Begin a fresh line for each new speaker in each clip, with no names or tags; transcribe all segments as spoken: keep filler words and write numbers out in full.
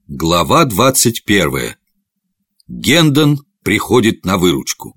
Глава двадцать первая. Гендон приходит на выручку.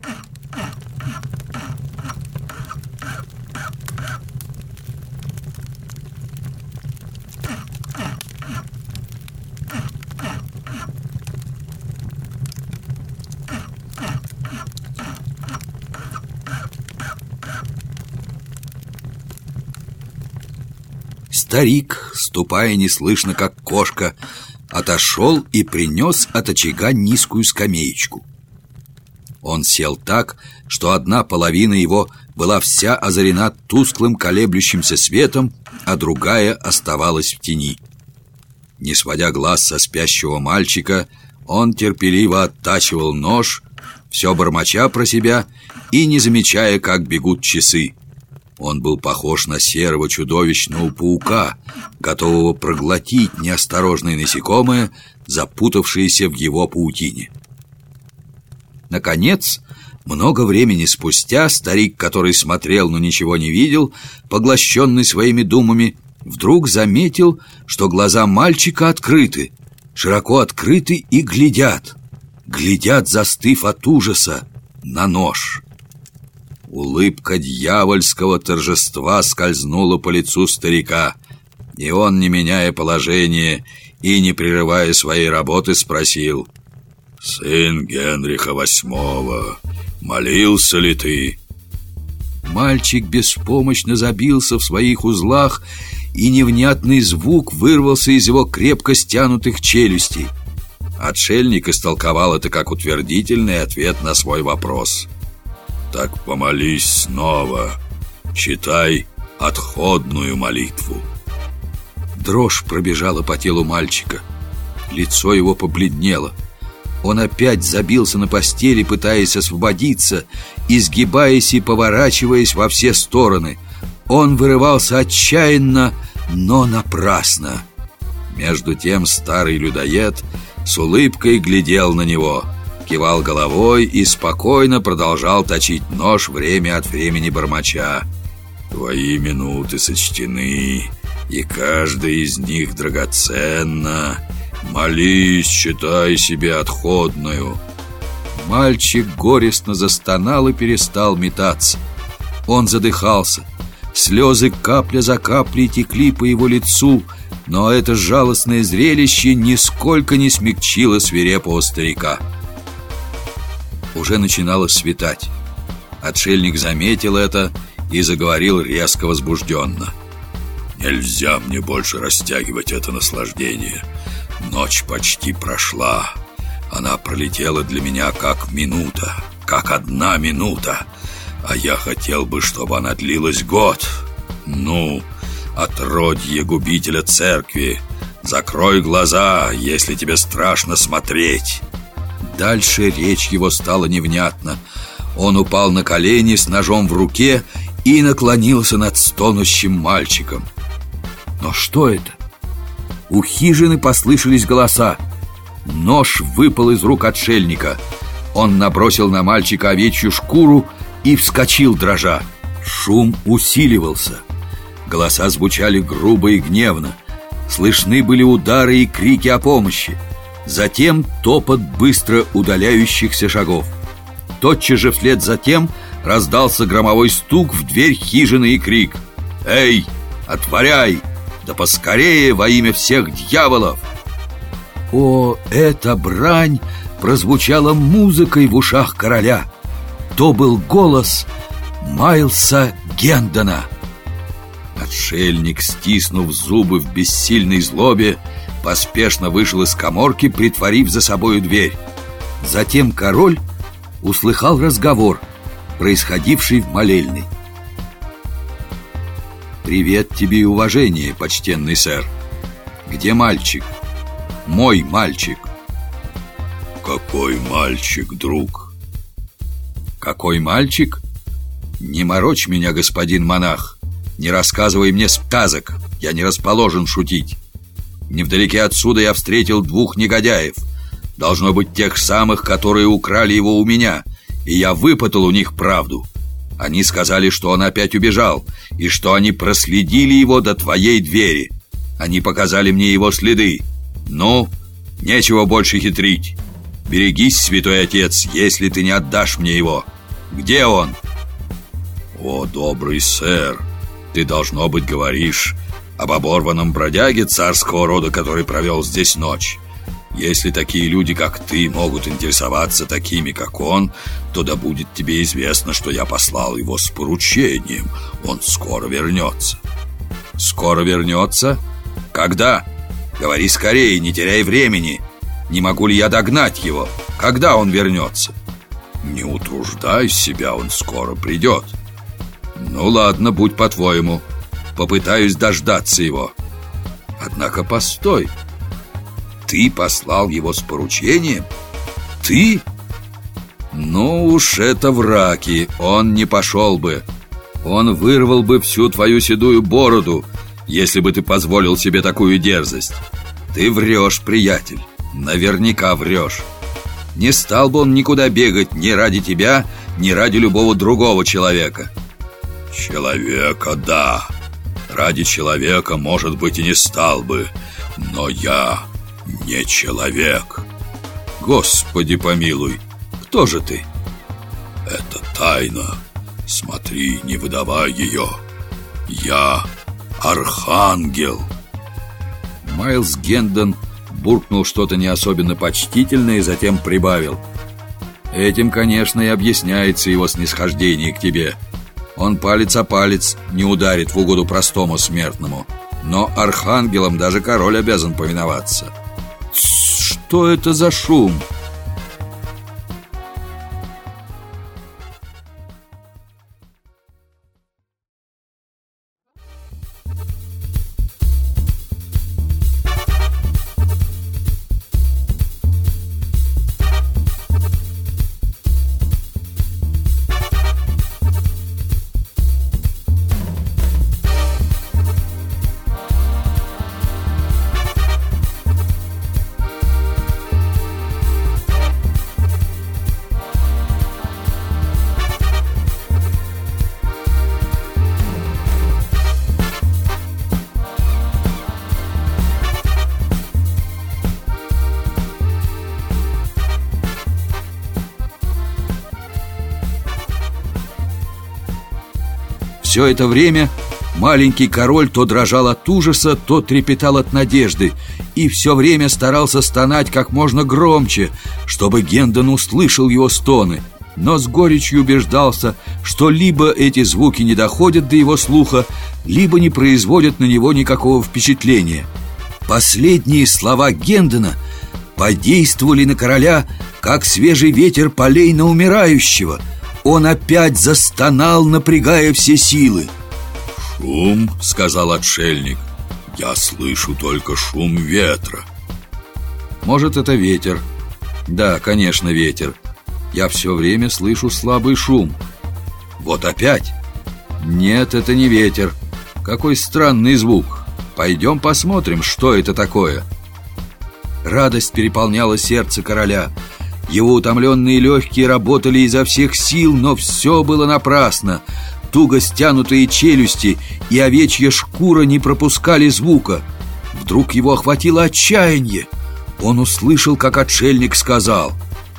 Старик, ступая неслышно, как кошка, отошел и принес от очага низкую скамеечку. Он сел так, что одна половина его была вся озарена тусклым колеблющимся светом, а другая оставалась в тени. Не сводя глаз со спящего мальчика, он терпеливо оттачивал нож, все бормоча про себя и не замечая, как бегут часы. Он был похож на серого чудовищного паука, готового проглотить неосторожные насекомые, запутавшиеся в его паутине. Наконец, много времени спустя, старик, который смотрел, но ничего не видел, поглощенный своими думами, вдруг заметил, что глаза мальчика открыты, широко открыты и глядят, глядят, застыв от ужаса, на нож. Улыбка дьявольского торжества скользнула по лицу старика, и он, не меняя положение и не прерывая своей работы, спросил: «Сын Генриха восьмого, молился ли ты?» Мальчик беспомощно забился в своих узлах, и невнятный звук вырвался из его крепко стянутых челюстей. Отшельник истолковал это как утвердительный ответ на свой вопрос. «Так помолись снова, читай отходную молитву». Дрожь пробежала по телу мальчика. Лицо его побледнело. Он опять забился на постели, пытаясь освободиться, изгибаясь и поворачиваясь во все стороны. Он вырывался отчаянно, но напрасно. Между тем старый людоед с улыбкой глядел на него, кивал головой и спокойно продолжал точить нож, время от времени бормоча: «Твои минуты сочтены, и каждая из них драгоценна. Молись, читай себе отходную». Мальчик горестно застонал и перестал метаться. Он задыхался. Слезы капля за каплей текли по его лицу, но это жалостное зрелище нисколько не смягчило свирепого старика. Уже начинало светать. Отшельник заметил это и заговорил резко возбужденно: «Нельзя мне больше растягивать это наслаждение. Ночь почти прошла. Она пролетела для меня как минута, как одна минута. А я хотел бы, чтобы она длилась год. Ну, отродье губителя церкви, закрой глаза, если тебе страшно смотреть». Дальше речь его стала невнятна. Он упал на колени с ножом в руке и наклонился над стонущим мальчиком. Но что это? У хижины послышались голоса. Нож выпал из рук отшельника. Он набросил на мальчика овечью шкуру и вскочил, дрожа. Шум усиливался. Голоса звучали грубо и гневно. Слышны были удары и крики о помощи. Затем топот быстро удаляющихся шагов. Тотчас же вслед за тем раздался громовой стук в дверь хижины и крик: «Эй, отворяй! Да поскорее, во имя всех дьяволов!» О, эта брань прозвучала музыкой в ушах короля. То был голос Майлса Гендона. Отшельник, стиснув зубы в бессильной злобе, поспешно вышел из каморки, притворив за собою дверь. Затем король услыхал разговор, происходивший в молельной. «Привет тебе и уважение, почтенный сэр. Где мальчик? Мой мальчик». «Какой мальчик, друг?» «Какой мальчик? Не морочь меня, господин монах. Не рассказывай мне сказок. Я не расположен шутить. Невдалеке отсюда я встретил двух негодяев. Должно быть, тех самых, которые украли его у меня. И я выпытал у них правду. Они сказали, что он опять убежал, и что они проследили его до твоей двери. Они показали мне его следы. Ну, нечего больше хитрить. Берегись, святой отец, если ты не отдашь мне его. Где он? О, добрый сэр, ты, должно быть, говоришь об оборванном бродяге царского рода, который провел здесь ночь. Если такие люди, как ты, могут интересоваться такими, как он, то да будет тебе известно, что я послал его с поручением. Он скоро вернется. Скоро вернется? Когда? Говори скорее, не теряй времени. Не могу ли я догнать его? Когда он вернется? Не утруждай себя, он скоро придет. Ну ладно, будь по-твоему. Попытаюсь дождаться его. Однако постой. Ты послал его с поручением? Ты? Ну уж это враки. Он не пошел бы. Он вырвал бы всю твою седую бороду, если бы ты позволил себе такую дерзость. Ты врешь, приятель. Наверняка врешь. Не стал бы он никуда бегать ни ради тебя, ни ради любого другого человека. Человека, да. Ради человека, может быть, и не стал бы. Но я не человек. Господи помилуй, кто же ты? Это тайна. Смотри, не выдавай ее. Я архангел. Майлз Гендон буркнул что-то не особенно почтительное и затем прибавил: этим, конечно, и объясняется его снисхождение к тебе. Он палец о палец не ударит в угоду простому смертному. Но архангелам даже король обязан повиноваться. Тс, что это за шум? Все это время маленький король то дрожал от ужаса, то трепетал от надежды и все время старался стонать как можно громче, чтобы Гендон услышал его стоны, но с горечью убеждался, что либо эти звуки не доходят до его слуха, либо не производят на него никакого впечатления. Последние слова Гендона подействовали на короля, как свежий ветер полей на умирающего. Он опять застонал, напрягая все силы. «Шум», — сказал отшельник. «Я слышу только шум ветра». «Может, это ветер?» «Да, конечно, ветер. Я все время слышу слабый шум». «Вот опять?» «Нет, это не ветер. Какой странный звук. Пойдем посмотрим, что это такое». Радость переполняла сердце короля. Его утомленные легкие работали изо всех сил, но все было напрасно. Туго стянутые челюсти и овечья шкура не пропускали звука. Вдруг его охватило отчаяние. Он услышал, как отшельник сказал: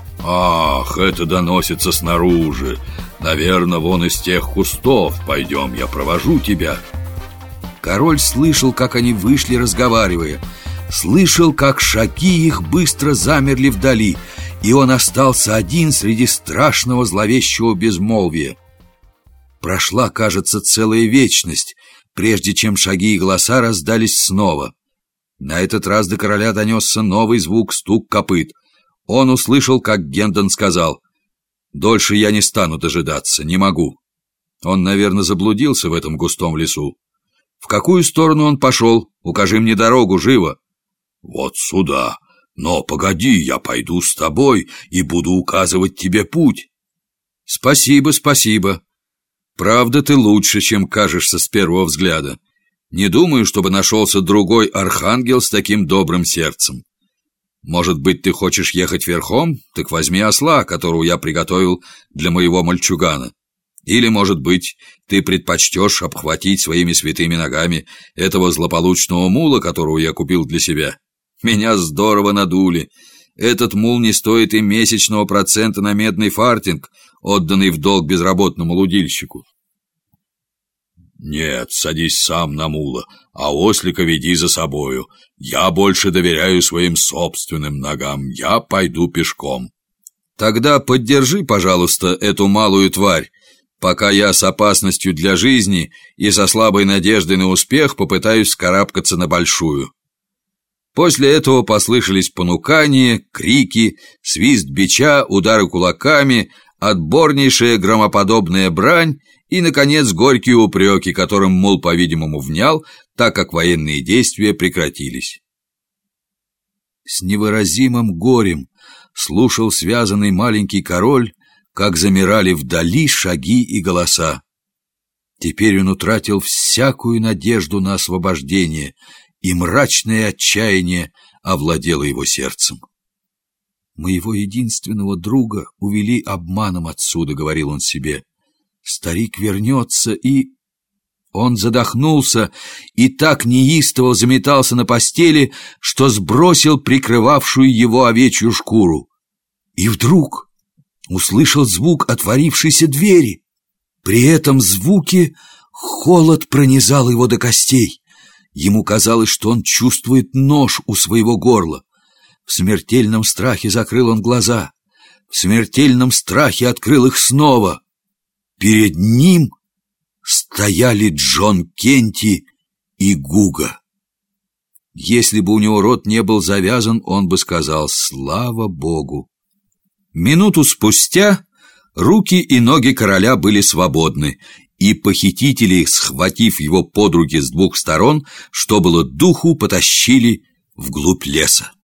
«Ах, это доносится снаружи. Наверное, вон из тех кустов. Пойдем, я провожу тебя». Король слышал, как они вышли, разговаривая. Слышал, как шаги их быстро замерли вдали, и он остался один среди страшного зловещего безмолвия. Прошла, кажется, целая вечность, прежде чем шаги и голоса раздались снова. На этот раз до короля донесся новый звук — стук копыт. Он услышал, как Гендон сказал: «Дольше я не стану дожидаться, не могу». Он, наверное, заблудился в этом густом лесу. «В какую сторону он пошел? Укажи мне дорогу, живо!» «Вот сюда. Но погоди, я пойду с тобой и буду указывать тебе путь». «Спасибо, спасибо. Правда, ты лучше, чем кажешься с первого взгляда. Не думаю, чтобы нашелся другой архангел с таким добрым сердцем. Может быть, ты хочешь ехать верхом? Так возьми осла, которого я приготовил для моего мальчугана. Или, может быть, ты предпочтешь обхватить своими святыми ногами этого злополучного мула, которого я купил для себя. Меня здорово надули. Этот мул не стоит и месячного процента на медный фартинг, отданный в долг безработному лудильщику. Нет, садись сам на мула, а ослика веди за собою. Я больше доверяю своим собственным ногам. Я пойду пешком. Тогда поддержи, пожалуйста, эту малую тварь, пока я с опасностью для жизни и со слабой надеждой на успех попытаюсь вскарабкаться на большую. После этого послышались понукания, крики, свист бича, удары кулаками, отборнейшая громоподобная брань и, наконец, горькие упреки, которым мул, по-видимому, внял, так как военные действия прекратились. С невыразимым горем слушал связанный маленький король, как замирали вдали шаги и голоса. Теперь он утратил всякую надежду на освобождение, и мрачное отчаяние овладело его сердцем. «Моего единственного друга увели обманом отсюда», — говорил он себе. «Старик вернется и...» Он задохнулся и так неистово заметался на постели, что сбросил прикрывавшую его овечью шкуру. И вдруг услышал звук отворившейся двери. При этом звуке холод пронизал его до костей. Ему казалось, что он чувствует нож у своего горла. В смертельном страхе закрыл он глаза. В смертельном страхе открыл их снова. Перед ним стояли Джон Кенти и Гуга. Если бы у него рот не был завязан, он бы сказал «Слава Богу!». Минуту спустя руки и ноги короля были свободны, и похитители, схватив его под руки с двух сторон, что было духу, потащили вглубь леса.